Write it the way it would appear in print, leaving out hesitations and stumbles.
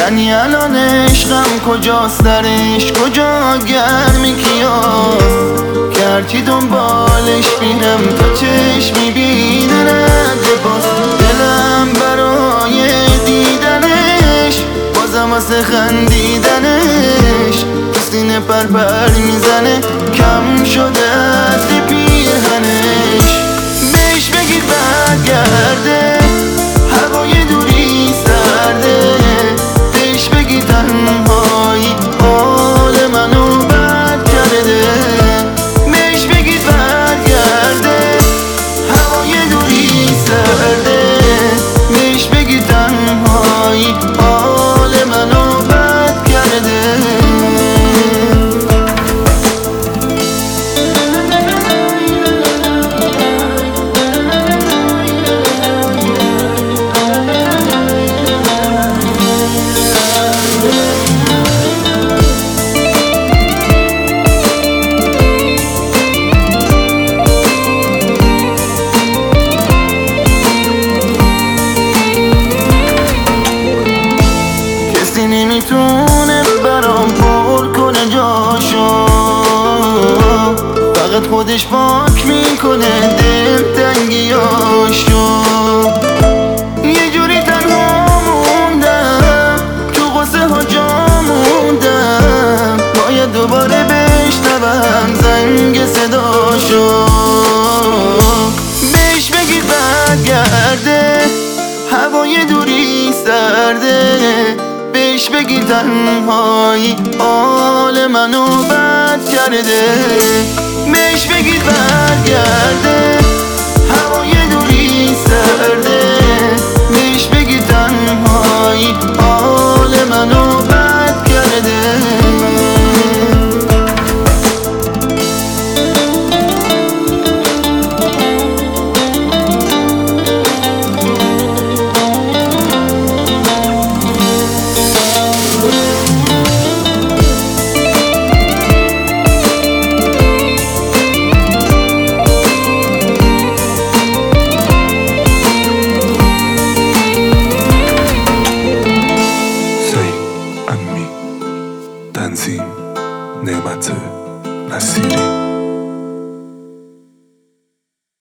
یعنی الان عشقم کجاست، درش کجا، گرمی کیاست که هرچی دنبالش میرم تا چشم میبیننده باز. دلم برای دیدنش بازم واسه خندیدنش تو سینه پر میزنه، کم شده از پیرهنش. بهش بگید برگرده، هوای دوری سرده. بهش بگید تنهایی حال منو بد کرده. بهش بگید برگرده، هوای دوری سرده. بهش بگید تنهایی حال منو بد کرده. نمیتونه برام پر کنه جاشو، فقط خودش پاک میکنه دلتنگیاشو. یه جوری تنها موندم تو غصه ها جا موندم، باید دوباره بشنوم زنگ صداشو. بهش بگید برگرده، هوای دوری سرده. بهش بگی تنهایی حال منو بد کرده. بهش بگید برگرده، هوای دوری سرده.